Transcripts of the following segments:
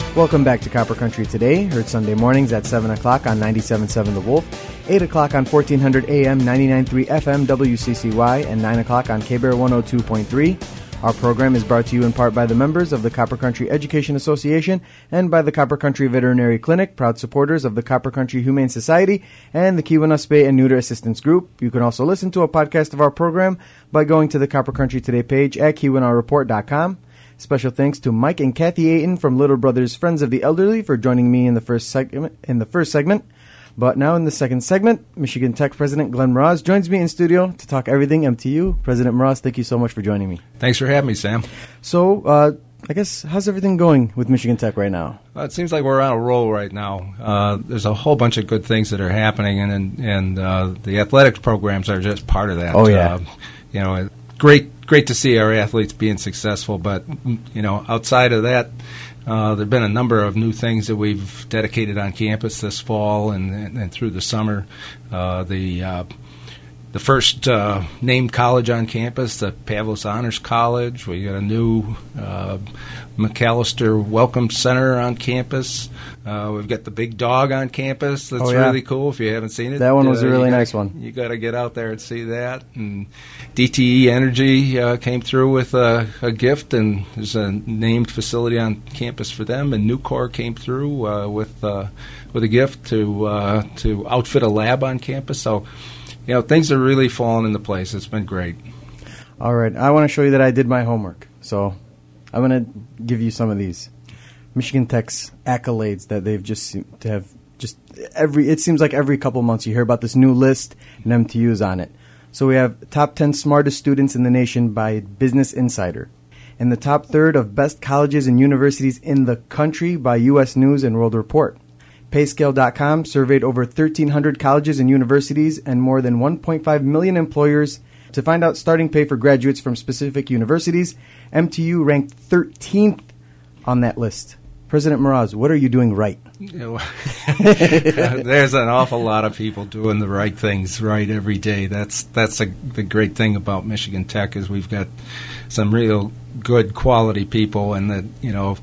Welcome back to Copper Country Today, heard Sunday mornings at 7 o'clock on 97.7 The Wolf, 8 o'clock on 1400 AM, 99.3 FM WCCY, and 9 o'clock on KBER 102.3. Our program is brought to you in part by the members of the Copper Country Education Association and by the Copper Country Veterinary Clinic, proud supporters of the Copper Country Humane Society and the Keweenaw Spay and Neuter Assistance Group. You can also listen to a podcast of our program by going to the Copper Country Today page at KeweenawReport.com. Special thanks to Mike and Kathy Ayton from Little Brothers Friends of the Elderly for joining me in the first segment. But now in the second segment, Michigan Tech President Glenn Mroz joins me in studio to talk everything MTU. President Mroz, thank you so much for joining me. Thanks for having me, Sam. So, I guess, how's everything going with Michigan Tech right now? It seems like we're on a roll right now. There's a whole bunch of good things that are happening, and the athletics programs are just part of that. Oh, yeah. Great to see our athletes being successful, but, outside of that, there have been a number of new things that we've dedicated on campus this fall and through the summer. The first named college on campus, the Pavlos Honors College. We got a new McAllister Welcome Center on campus. We've got the Big Dog on campus. That's really cool if you haven't seen it. That one was a really nice one. You got to get out there and see that. And DTE Energy came through with a gift, and there's a named facility on campus for them. And Nucor came through with a gift to outfit a lab on campus. So, things are really falling into place. It's been great. All right. I want to show you that I did my homework. So I'm going to give you some of these. Michigan Tech's accolades that they've just seemed to have it seems like every couple months you hear about this new list and MTU's on it. So we have top 10 smartest students in the nation by Business Insider. And the top third of best colleges and universities in the country by U.S. News and World Report. Payscale.com surveyed over 1,300 colleges and universities and more than 1.5 million employers to find out starting pay for graduates from specific universities. MTU ranked 13th on that list. President Mroz, what are you doing right? There's an awful lot of people doing the right things right every day. That's the great thing about Michigan Tech is we've got some real good quality people, and that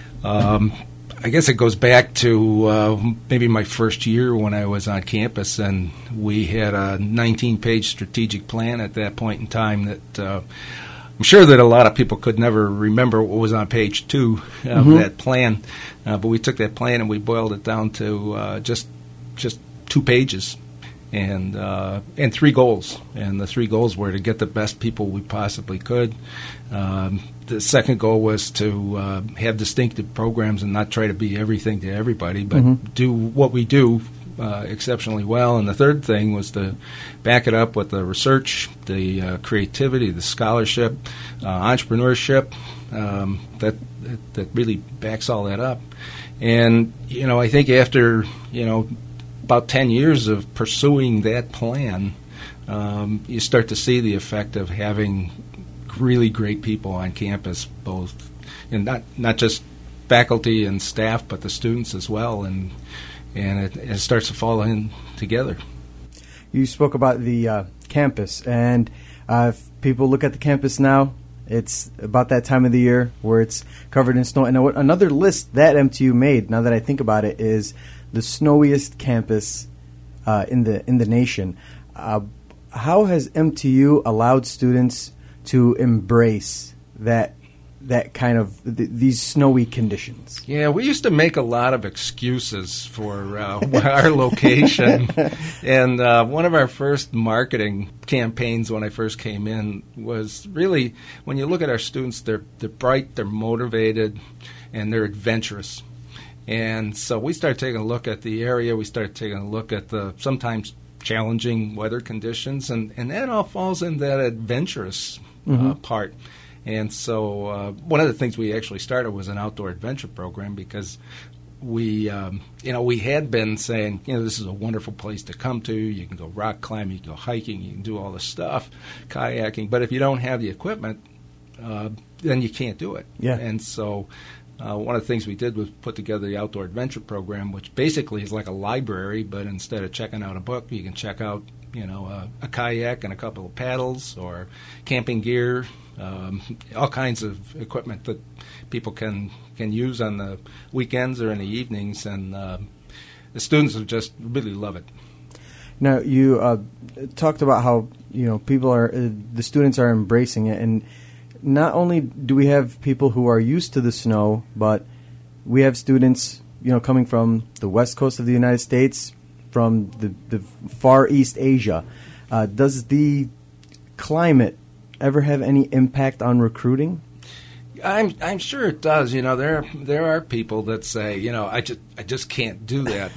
I guess it goes back to maybe my first year when I was on campus, and we had a 19-page strategic plan at that point in time that I'm sure that a lot of people could never remember what was on page 2 of that plan, but we took that plan and we boiled it down to just 2 pages and 3 goals. And the 3 goals were to get the best people we possibly could. The second goal was to have distinctive programs and not try to be everything to everybody, but do what we do exceptionally well. And the third thing was to back it up with the research, the creativity, the scholarship, entrepreneurship that really backs all that up. And I think after about 10 years of pursuing that plan, you start to see the effect of having really great people on campus, both, and not just faculty and staff, but the students as well, and it starts to fall in together. You spoke about the campus, and if people look at the campus now, it's about that time of the year where it's covered in snow. And another list that MTU made, now that I think about it, is the snowiest campus in the nation. How has MTU allowed students to embrace that kind of these snowy conditions? Yeah, we used to make a lot of excuses for our location, and one of our first marketing campaigns when I first came in was really, when you look at our students, they're bright, they're motivated, and they're adventurous. And so we started taking a look at the area. We started taking a look at the sometimes challenging weather conditions, and that all falls in that adventurous part. And so one of the things we actually started was an outdoor adventure program, because we had been saying, this is a wonderful place to come to. You can go rock climbing, you can go hiking, you can do all this stuff, kayaking. But if you don't have the equipment, then you can't do it. Yeah. And so one of the things we did was put together the outdoor adventure program, which basically is like a library, but instead of checking out a book, you can check out a kayak and a couple of paddles or camping gear, all kinds of equipment that people can use on the weekends or in the evenings, and the students will just really love it. Now, you talked about how the students are embracing it, and not only do we have people who are used to the snow, but we have students coming from the west coast of the United States, from the far east Asia. Does the climate ever have any impact on recruiting? I'm sure it does. There are people that say, I just can't do that.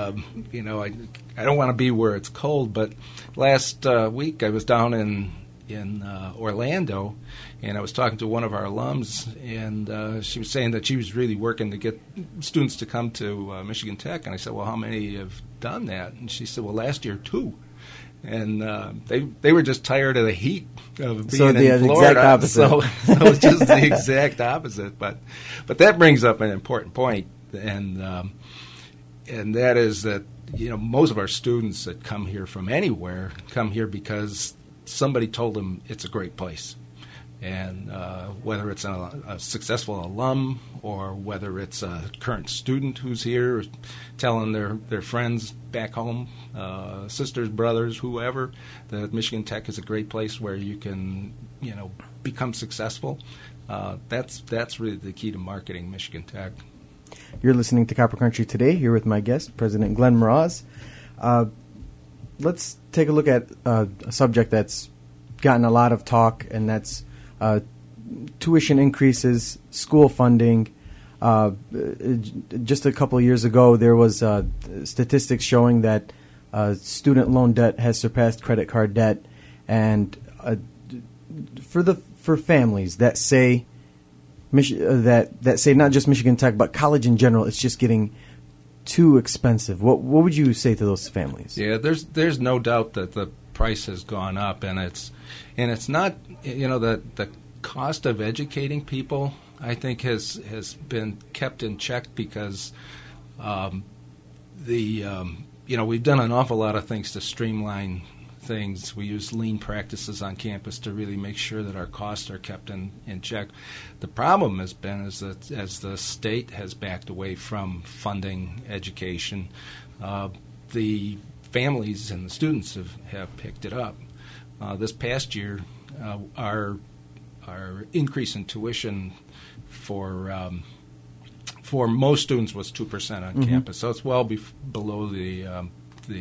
I don't want to be where it's cold. But last week I was down in Orlando, and I was talking to one of our alums, and she was saying that she was really working to get students to come to Michigan Tech. And I said, well, how many have done that? And she said, well, last year 2. And they were just tired of the heat of being in Florida. Exact opposite. So it's just the exact opposite. But that brings up an important point, and that is that most of our students that come here from anywhere come here because somebody told them it's a great place. And whether it's a successful alum or whether it's a current student who's here telling their friends back home, sisters, brothers, whoever, that Michigan Tech is a great place where you can, become successful. That's really the key to marketing Michigan Tech. You're listening to Copper Country Today, here with my guest, President Glenn Mroz. Let's take a look at a subject that's gotten a lot of talk, and that's tuition increases, school funding. Just a couple of years ago, there was statistics showing that student loan debt has surpassed credit card debt, and for families that say that say not just Michigan Tech but college in general, it's just getting too expensive. What would you say to those families? Yeah, there's no doubt that the price has gone up, and it's not the cost of educating people, I think, has been kept in check because we've done an awful lot of things to streamline things. We use lean practices on campus to really make sure that our costs are kept in check. The problem has been is that as the state has backed away from funding education, the families and the students have picked it up. This past year, our increase in tuition for most students was 2% on campus, so it's well below the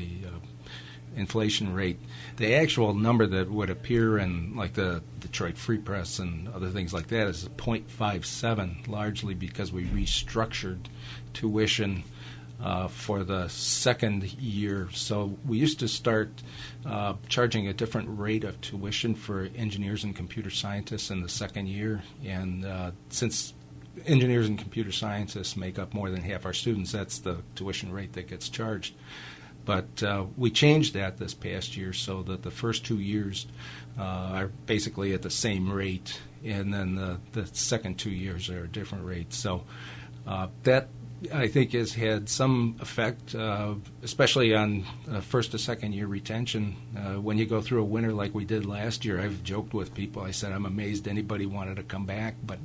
inflation rate. The actual number that would appear in like the Detroit Free Press and other things like that is 0.57, largely because we restructured tuition for the second year. So we used to start charging a different rate of tuition for engineers and computer scientists in the second year, and since engineers and computer scientists make up more than half our students, that's the tuition rate that gets charged. But we changed that this past year so that the first 2 years are basically at the same rate, and then the second 2 years are a different rate. So that, I think, has had some effect, especially on first to second year retention. When you go through a winter like we did last year, I've joked with people. I said I'm amazed anybody wanted to come back, but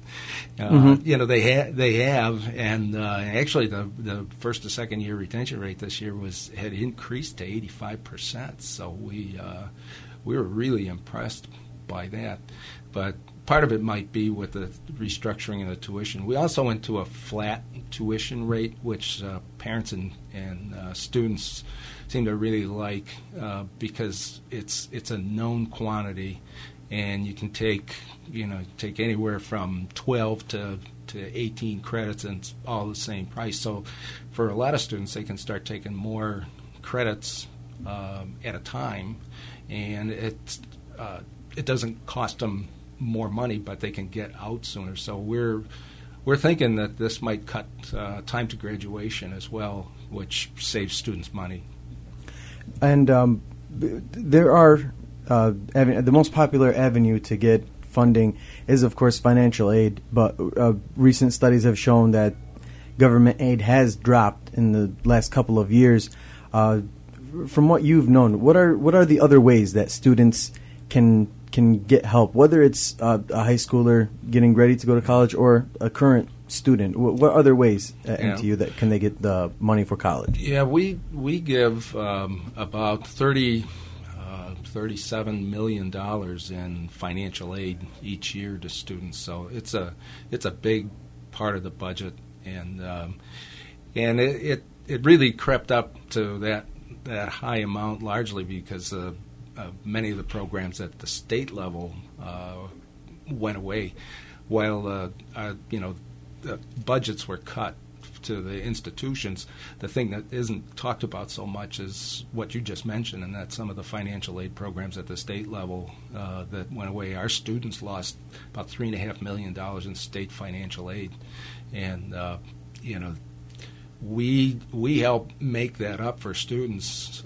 they have, and actually the first to second year retention rate this year had increased to 85%. So we were really impressed by that, but part of it might be with the restructuring of the tuition. We also went to a flat tuition rate, which parents and students seem to really like because it's a known quantity, and you can take anywhere from 12 to 18 credits, and it's all the same price. So for a lot of students, they can start taking more credits at a time, and it doesn't cost them more money, but they can get out sooner. So we're thinking that this might cut time to graduation as well, which saves students money. And there are the most popular avenue to get funding is, of course, financial aid. But recent studies have shown that government aid has dropped in the last couple of years. from what you've known, what are the other ways that students can get help, whether it's a high schooler getting ready to go to college or a current student? What other ways at MTU that can they get the money for college? Yeah, we give about $37 million in financial aid each year to students. So it's a big part of the budget, and it really crept up to that high amount largely because many of the programs at the state level went away, while the budgets were cut to the institutions. The thing that isn't talked about so much is what you just mentioned, and that's some of the financial aid programs at the state level that went away. Our students lost about $3.5 million in state financial aid, and we help make that up for students.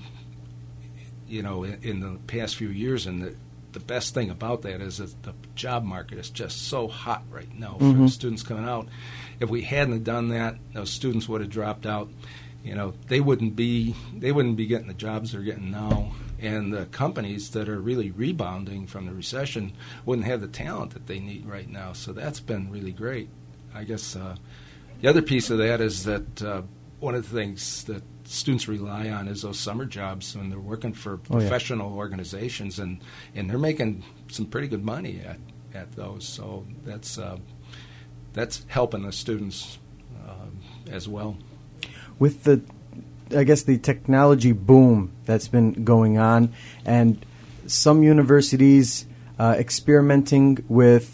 In the past few years, and the best thing about that is that the job market is just so hot right now for the students coming out. If we hadn't done that, those students would have dropped out. They wouldn't be getting the jobs they're getting now, and the companies that are really rebounding from the recession wouldn't have the talent that they need right now. So that's been really great. I guess the other piece of that is that one of the things that students rely on is those summer jobs when they're working for professional organizations, and they're making some pretty good money at those. So that's helping the students as well. With the technology boom that's been going on, and some universities experimenting with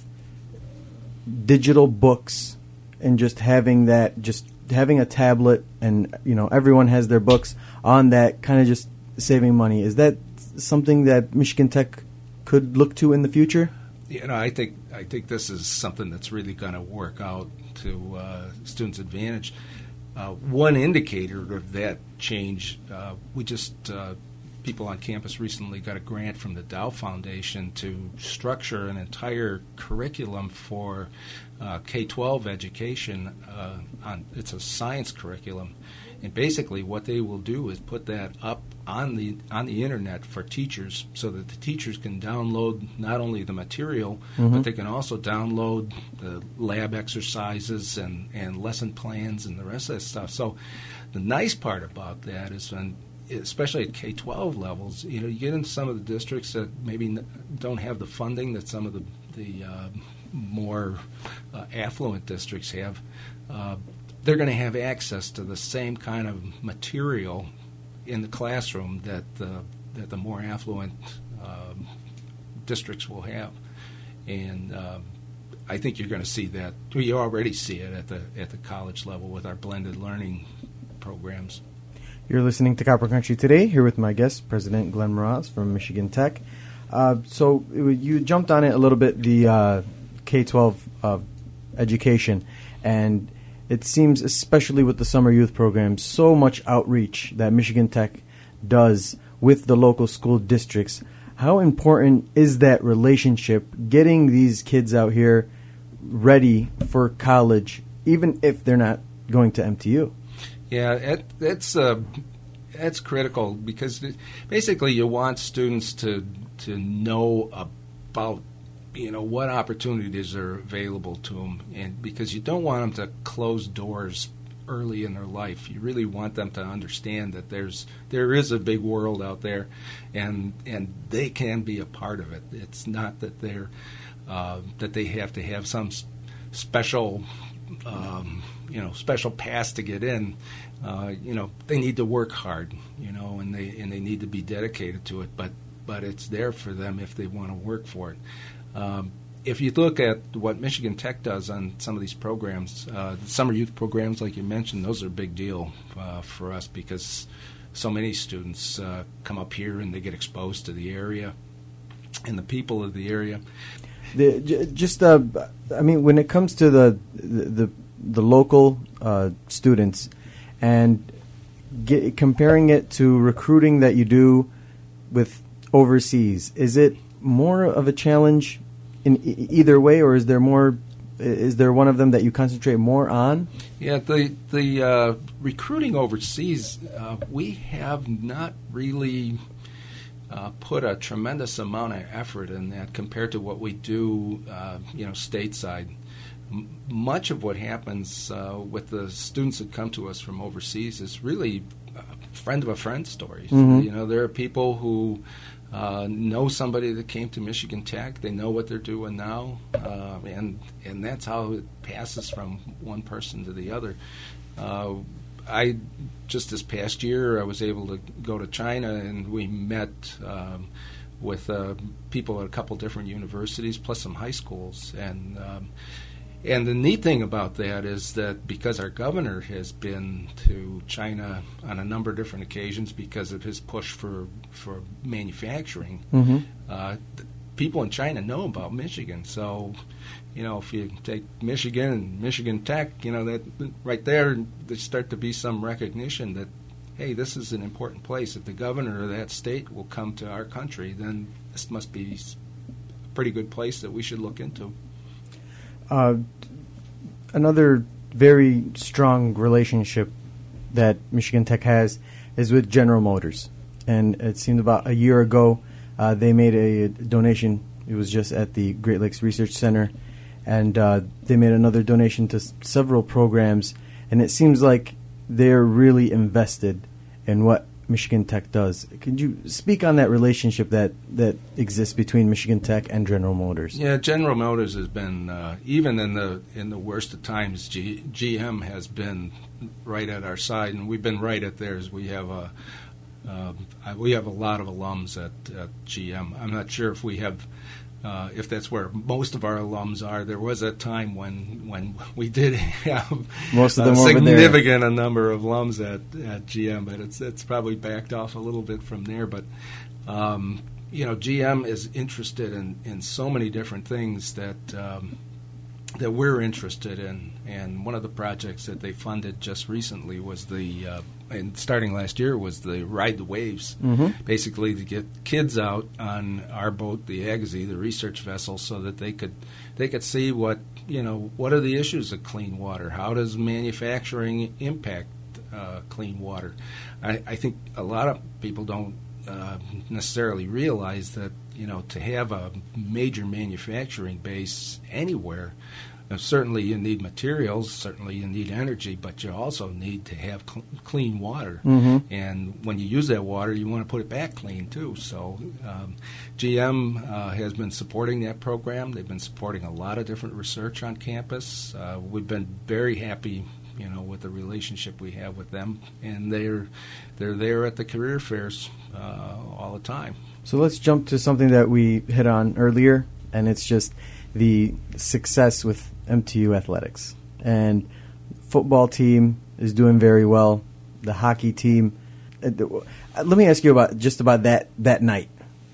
digital books and just having a tablet, and everyone has their books on that, kind of just saving money. Is that something that Michigan Tech could look to in the future? I think this is something that's really going to work out to students' advantage. One indicator of that change, people on campus recently got a grant from the Dow Foundation to structure an entire curriculum for K-12 education. It's a science curriculum, and basically what they will do is put that up on the internet for teachers, so that the teachers can download not only the material, but they can also download the lab exercises and lesson plans and the rest of that stuff. So the nice part about that is when, especially at K-12 levels, you get into some of the districts that maybe don't have the funding that some of the more affluent districts have. They're going to have access to the same kind of material in the classroom that the more affluent districts will have, and I think you're going to see that. We already see it at the college level with our blended learning programs. You're listening to Copper Country Today, here with my guest, President Glenn Mraz from Michigan Tech. So you jumped on it a little bit, the K-12 education, and it seems, especially with the summer youth program, so much outreach that Michigan Tech does with the local school districts. How important is that relationship, getting these kids out here ready for college, even if they're not going to MTU? Yeah, that's critical, because basically you want students to know about what opportunities are available to them, and because you don't want them to close doors early in their life. You really want them to understand that there is a big world out there, and they can be a part of it. It's not that that they have to have some special special pass to get in. They need to work hard, and they need to be dedicated to it. But it's there for them if they want to work for it. If you look at what Michigan Tech does on some of these programs, the summer youth programs, like you mentioned, those are a big deal for us, because so many students come up here and they get exposed to the area and the people of the area. When it comes to the local students and comparing it to recruiting that you do with overseas, is it more of a challenge in either way, or is there more Is there one of them that you concentrate more on? Yeah, the recruiting overseas, we have not really put a tremendous amount of effort in that compared to what we do, stateside. Much of what happens with the students that come to us from overseas is really friend of a friend stories. Mm-hmm. There are people who know somebody that came to Michigan Tech. They know what they're doing now, and that's how it passes from one person to the other. Just this past year, I was able to go to China, and we met with people at a couple different universities, plus some high schools, and the neat thing about that is that because our governor has been to China on a number of different occasions because of his push for manufacturing, Mm-hmm. People in China know about Michigan. So, if you take Michigan and Michigan Tech, that right there, there start to be some recognition that, hey, this is an important place. If the governor of that state will come to our country, then this must be a pretty good place that we should look into. Another very strong relationship that Michigan Tech has is with General Motors. And it seemed about a year ago they made a donation. It was just at the Great Lakes Research Center. And they made another donation to several programs. And it seems like they're really invested in what Michigan Tech does. Could you speak on that relationship that exists between Michigan Tech and General Motors? Yeah, General Motors has been even in the worst of times. GM has been right at our side, and we've been right at theirs. We have a lot of alums at GM. I'm not sure if we have. If that's where most of our alums are. There was a time when we did have most of them a significant number of alums at GM, but it's probably backed off a little bit from there. But GM is interested in so many different things that we're interested in. And one of the projects that they funded just recently was and starting last year, was the Ride the Waves, basically to get kids out on our boat, the Agassiz, the research vessel, so that they could see what are the issues of clean water, how does manufacturing impact clean water. I think a lot of people don't necessarily realize that to have a major manufacturing base anywhere. Certainly you need materials, certainly you need energy, but you also need to have clean water. Mm-hmm. And when you use that water, you want to put it back clean, too. So GM has been supporting that program. They've been supporting a lot of different research on campus. We've been very happy with the relationship we have with them. And they're there at the career fairs all the time. So let's jump to something that we hit on earlier, and it's just the success with MTU athletics. And football team is doing very well. The hockey team. Let me ask you about that night.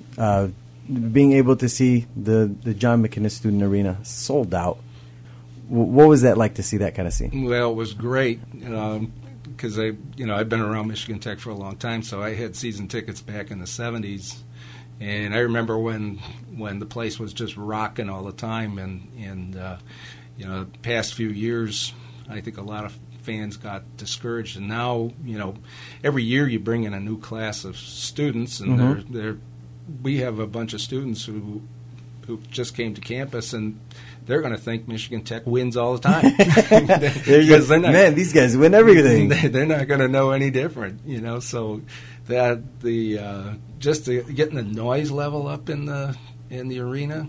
Being able to see the John McInnes Student Arena sold out. What was that like to see that kind of scene? Well, it was great because I've been around Michigan Tech for a long time, so I had season tickets back in the 70s. And I remember when the place was just rocking all the time, and the past few years, I think a lot of fans got discouraged. And now, every year you bring in a new class of students, and Mm-hmm. we have a bunch of students who just came to campus, and they're going to think Michigan Tech wins all the time. Man, these guys win everything. They're not going to know any different, So that just getting the noise level up in the arena,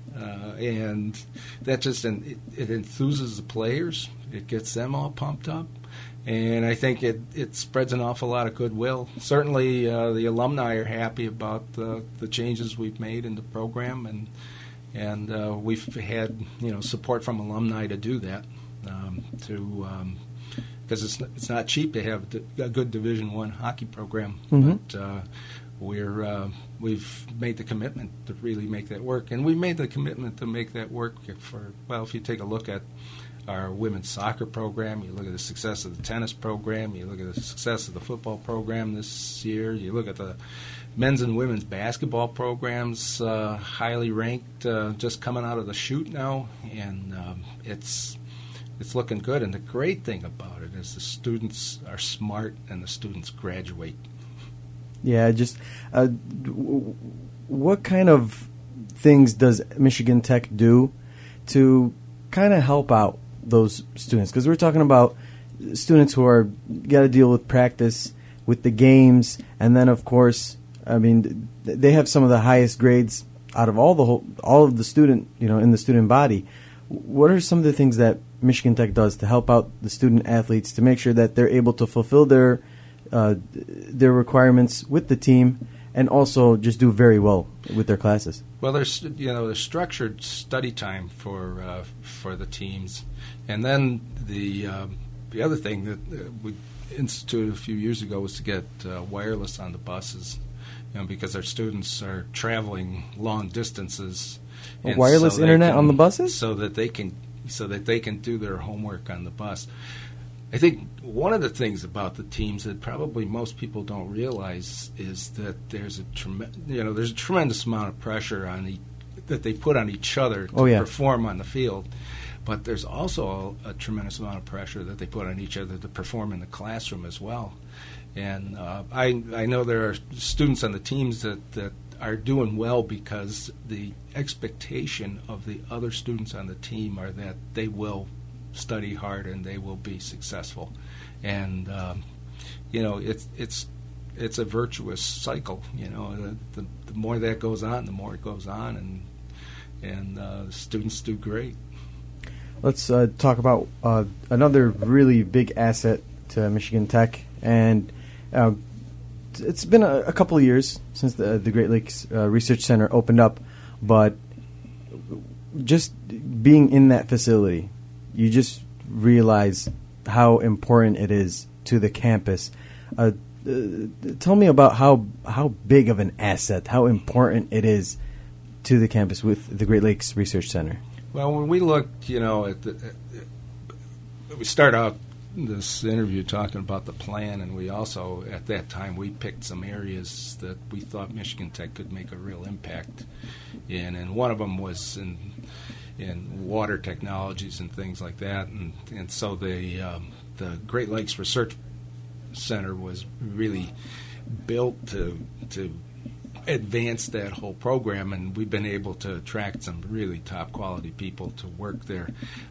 and that just it enthuses the players. It gets them all pumped up, and I think it spreads an awful lot of goodwill. Certainly, the alumni are happy about the changes we've made in the program, and we've had support from alumni to do that, because it's not cheap to have a good Division I hockey program, Mm-hmm. but we've made the commitment to really make that work, and we've made the commitment to make that work for, well, if you take a look at our women's soccer program, you look at the success of the tennis program, you look at the success of the football program this year, you look at the men's and women's basketball programs, highly ranked, just coming out of the chute now, and it's looking good. And the great thing about it is the students are smart and the students graduate. Yeah, just what kind of things does Michigan Tech do to kind of help out those students? Because we're talking about students who are got to deal with practice, with the games, and then of course, I mean, they have some of the highest grades out of all of the student, in the student body. What are some of the things that Michigan Tech does to help out the student athletes to make sure that they're able to fulfill their requirements with the team and also just do very well with their classes? Well, there's structured study time for the teams, and then the other thing that we instituted a few years ago was to get wireless on the buses, because our students are traveling long distances. Wireless internet on the buses, so that they can do their homework on the bus. I think one of the things about the teams that probably most people don't realize is that there's a tremendous amount of pressure that they put on each other to perform on the field, but there's also a tremendous amount of pressure that they put on each other to perform in the classroom as well. And I know there are students on the teams that are doing well because the expectation of the other students on the team are that they will study hard and they will be successful, and it's a virtuous cycle. The more that goes on, the more it goes on, and students do great. Let's talk about another really big asset to Michigan Tech, and it's been a couple of years since the Great Lakes Research Center opened up, but just being in that facility, you just realize how important it is to the campus. Tell me about how big of an asset, how important it is to the campus with the Great Lakes Research Center. Well, when we looked, we start out this interview talking about the plan, and we also, at that time, we picked some areas that we thought Michigan Tech could make a real impact in, and one of them was in water technologies and things like that, and so the Great Lakes Research Center was really built to advance that whole program, and we've been able to attract some really top quality people to work there.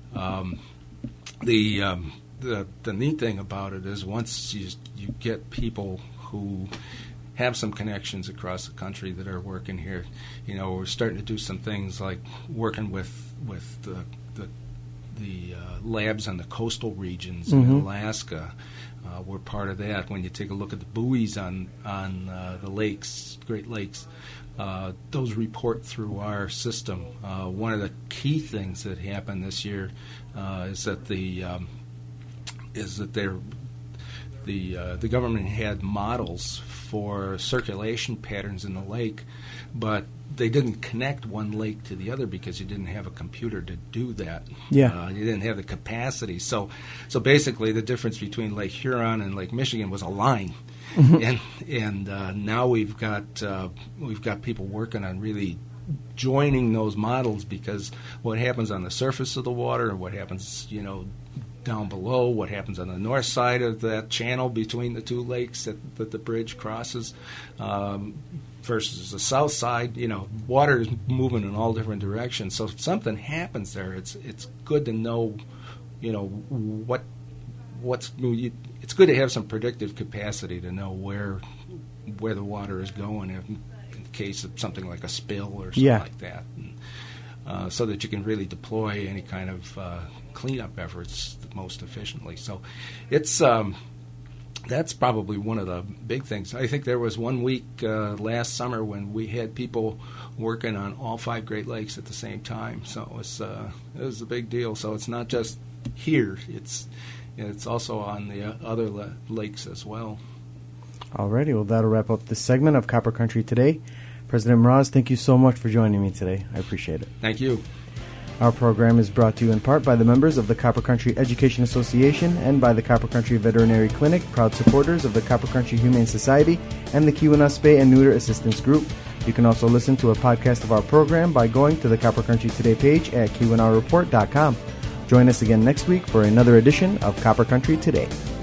The neat thing about it is once you get people who have some connections across the country that are working here, we're starting to do some things like working with the labs on the coastal regions in Alaska. We're part of that. When you take a look at the buoys on the lakes, Great Lakes, those report through our system. One of the key things that happened this year is that the government had models for circulation patterns in the lake, but they didn't connect one lake to the other because you didn't have a computer to do that. Yeah. You didn't have the capacity. So basically the difference between Lake Huron and Lake Michigan was a line. And now we've got people working on really joining those models, because what happens on the surface of the water and what happens, down below, what happens on the north side of that channel between the two lakes that the bridge crosses, versus the south side, water is moving in all different directions. So if something happens there, it's good to know, it's good to have some predictive capacity to know where the water is going in case of something like a spill or something like that, and, so that you can really deploy any kind of cleanup efforts most efficiently. So it's that's probably one of the big things. I think there was 1 week last summer when we had people working on all 5 Great Lakes at the same time. So it was a big deal. So it's not just here; it's also on the other lakes as well. Alrighty, well, that'll wrap up this segment of Copper Country Today. President Mraz, thank you so much for joining me today. I appreciate it. Thank you. Our program is brought to you in part by the members of the Copper Country Education Association and by the Copper Country Veterinary Clinic, proud supporters of the Copper Country Humane Society and the Keweenaw Spay and Neuter Assistance Group. You can also listen to a podcast of our program by going to the Copper Country Today page at KeweenawReport.com. Join us again next week for another edition of Copper Country Today.